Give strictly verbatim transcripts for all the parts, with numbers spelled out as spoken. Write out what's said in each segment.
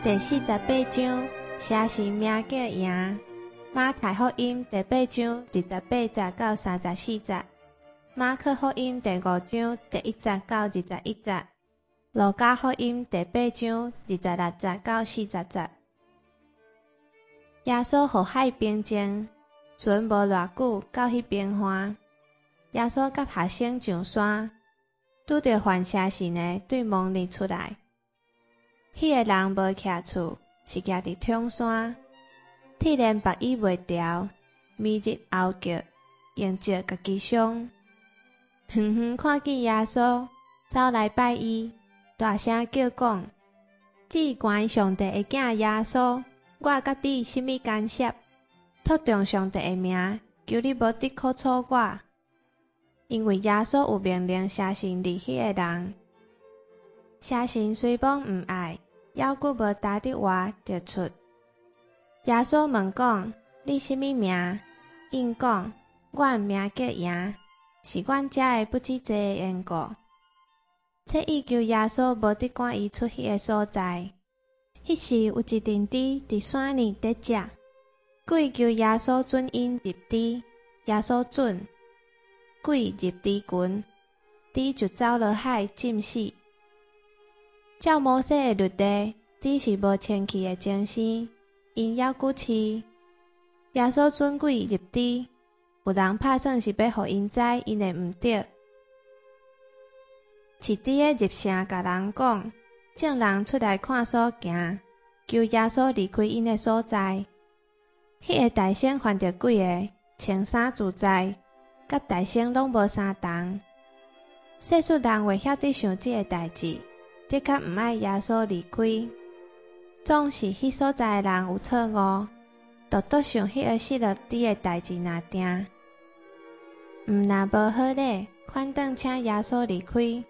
第四十八章，写是名叫赢。马太福音第八章二十八节到三十四节，马可福音第五章第一节到二十一节，路加福音第八章二十六节到四十节。耶稣河海平靜，船無偌久到迄邊岸。耶穌甲學生上山，拄着犯邪神的對門裡出來。迄個人無徛厝，是徛佇中山。鐵鏈白衣袂牢，暝日後腳，用石家己傷。遠遠看見耶穌走來拜伊，大聲叫講：至關上帝的囝耶穌，我甲你甚物干涉？托中上帝的名，求你無得苦楚我。因為耶穌有命令邪神離迄個人。邪神雖罔毋愛，猶閣無答得話就出。耶穌問講：你甚物名？因講：阮名叫贏，是阮遮的不知者的緣故。這意求耶穌無得趕伊出迄個所在。迄時有一陣豬佇山裡在食，鬼求耶穌准因入豬，耶穌准，鬼入豬群，豬就走落海浸死。照摩西的律例，豬是無清氣的精生，因猶佫飼。耶穌准鬼入豬，有人拍算是要互因知，因會毋對。飼豬的入城甲人講，眾人出來看所行，求耶穌離開因的所在。迄、那個大仙犯着鬼的，穿衫自在，甲大仙攏無相同。世俗人會曉得想即個代志，的確毋愛耶穌離開。總是迄所在的人有錯誤，獨獨想迄個失落豬的代志若定。毋若無好咧，反倒請耶穌離開。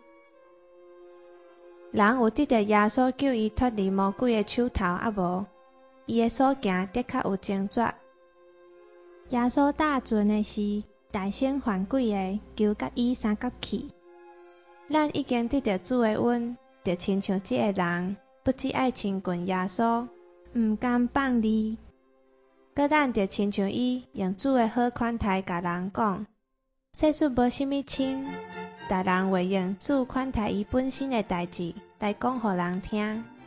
人有得到耶穌救伊脫離魔鬼的手頭，啊無，伊的所行的確有正絕。耶穌答准的是大仙犯鬼的，求甲伊相合去。咱已經得到主的恩，就親像這個人，不只愛親近耶穌，毋甘放離。閣咱就親像伊，用主的好款待甲人講，世俗無啥物親。大人會用主款待伊本身的代志來講互人聽。